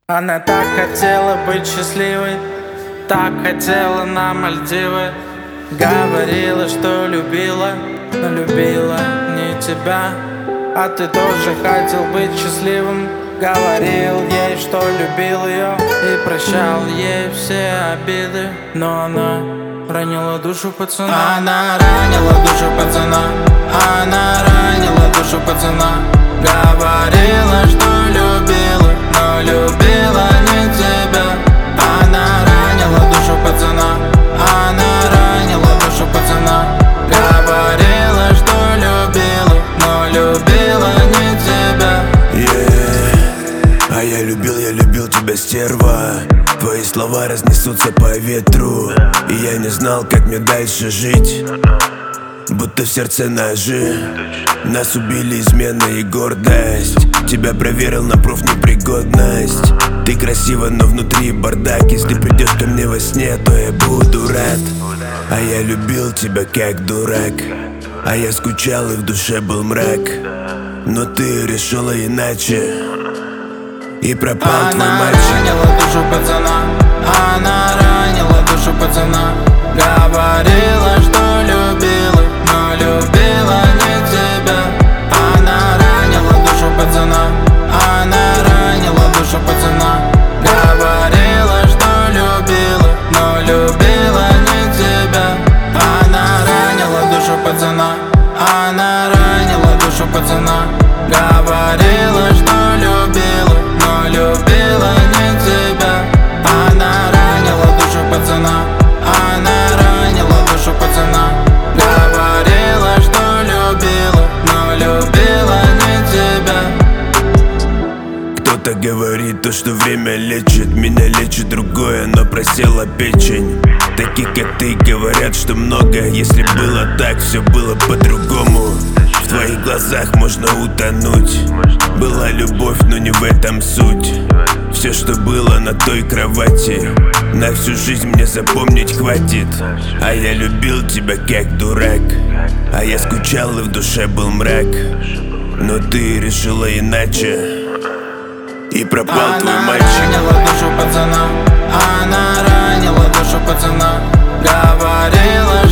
Она так хотела быть счастливой, так хотела на Мальдивы. Говорила, что любила, но любила не тебя. А ты тоже хотел быть счастливым. Говорил ей, что любил ее и прощал ей все обиды. Но она ранила душу пацана. Она ранила душу пацана. Она ранила душу пацана. Говорила, что любила, но любила не тебя. Она ранила душу пацана. Она ранила душу пацана. Говорила, что любила, но любила не тебя. А я любил тебя, стерва. Твои слова разнесутся по ветру, и я не знал, как мне дальше жить. Будто в сердце ножи. Нас убили измены и гордость. Тебя проверил на профнепригодность. Ты красива, но внутри бардак. Если придешь ко мне во сне, то я буду рад. А я любил тебя как дурак. А я скучал и в душе был мрак. Но ты решила иначе, и пропал твой мальчик. Она ранила душу пацана. Она ранила душу пацана. Говорила, что любила, но любила не тебя. Она ранила душу пацана. Она ранила душу пацана. Говорила, что любила, но любила не тебя. Она ранила душу пацана. Она ранила душу пацана. Говорила, что любила, но любила не тебя. Она ранила душу пацана. Она ранила душу пацана. Говорила, что любила, но любила не тебя. Кто-то говорит то, что время лечит. Меня лечит другое, но просела печень. Такие, как ты, говорят, что много. Если было так, все было по-другому. В твоих глазах можно утонуть. Была любовь, но не в этом суть. Все, что было на той кровати, на всю жизнь мне запомнить хватит. А я любил тебя как дурак. А я скучал и в душе был мрак. Но ты решила иначе, и пропал твой мальчик. Она ранила душу пацана. Она ранила душу пацана. Говорила,